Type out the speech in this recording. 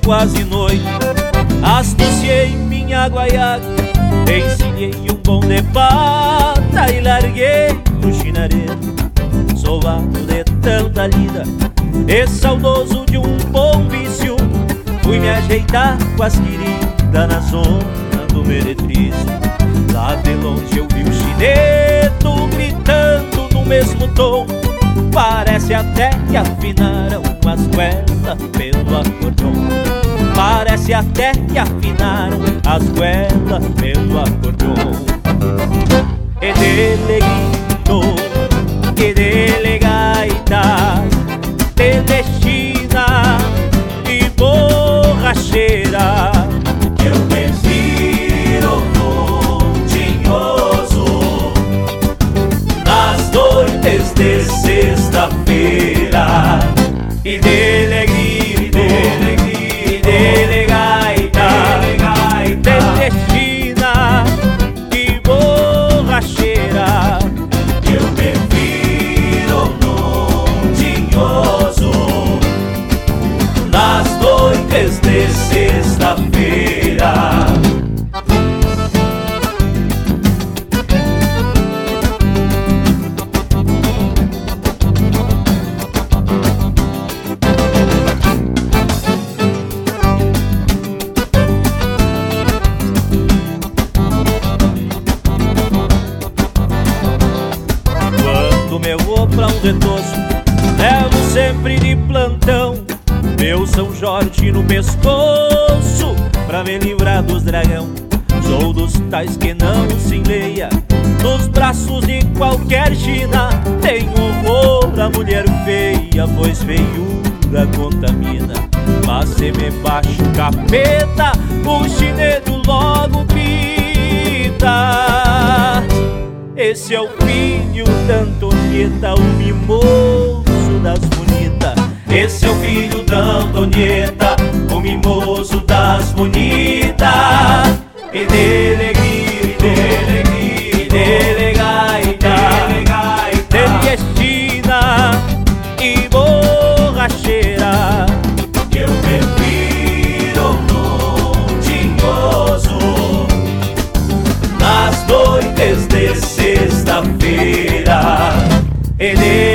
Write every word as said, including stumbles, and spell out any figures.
quase noite, astuciei minha guaiaca, ensinei um bom de pata e larguei no chinareiro, sovado de tanta lida e saudoso de um bom vício. Fui me ajeitar com as queridas na zona do meretrício. Lá de longe eu vi o chineto gritando no mesmo tom, parece até que afinaram as goelas pelo acordeon. Parece até que afinaram as goelas pelo acordeon. E deleguito, e delegaitas, telechina e borracheira. Eu me viro no tinhoso nas noites de sexta-feira. E delegrito, e delegaita, telechina e borracheira. Eu me viro no tinhoso nas noites de sexta-feira. Quando eu vou pra um retoço, levo sempre de plantão meu São Jorge no pescoço, pra me livrar dos dragão. Sou dos tais que não se enleia nos braços de qualquer china. Tenho horror da mulher feia, pois feiura contamina. Mas se me baixa o capeta, o chineiro logo grita: esse é o filho da Antonieta, o mimoso das bonitas. Esse é o filho da Antonieta, o mimoso das bonitas. E delegrito, E delegaita, telechina e borracheira. Eu me viro no tinhoso nas noites de sexta-feira. E